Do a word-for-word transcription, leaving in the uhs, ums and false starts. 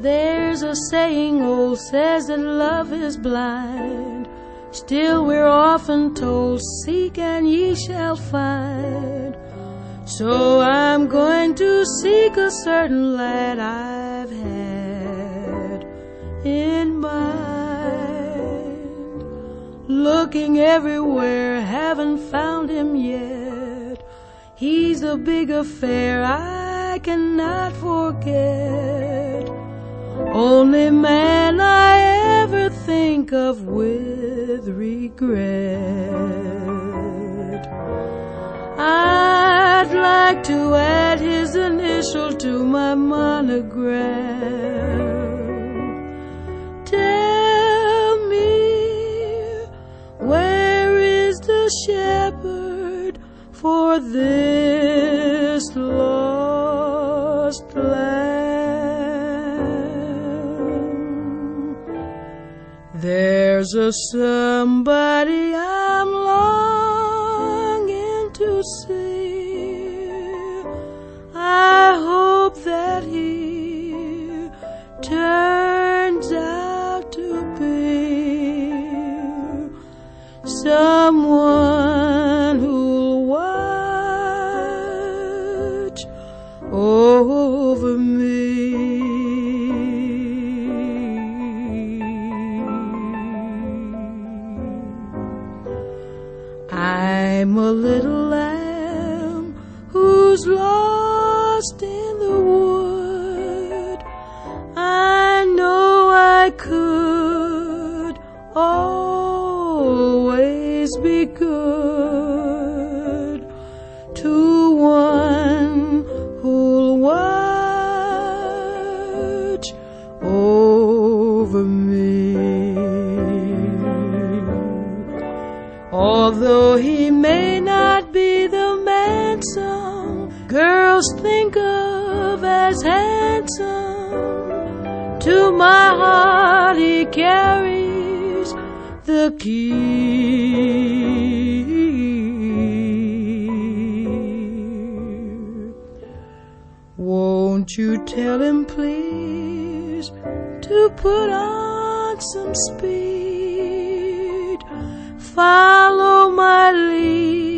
There's a saying old says that love is blind. Still we're often told, seek and ye shall find. So I'm going to seek a certain lad I've had in mind. Looking everywhere, haven't found him yet. He's a big affair I cannot forget. Only man I ever think of with regret. I'd like to add his initial to my monogram. Tell me, where is the shepherd for this lost lamb? There's a somebody I'm longing to see. I hope that he turns out to be someone who'll watch over me. I'm a little lamb who's lost in the wood. I know I could always be good to one who'll watch over me. Although he may not be the man some girls think of as handsome, to my heart he carries the key. Won't you tell him please to put on some speed, follow my lead,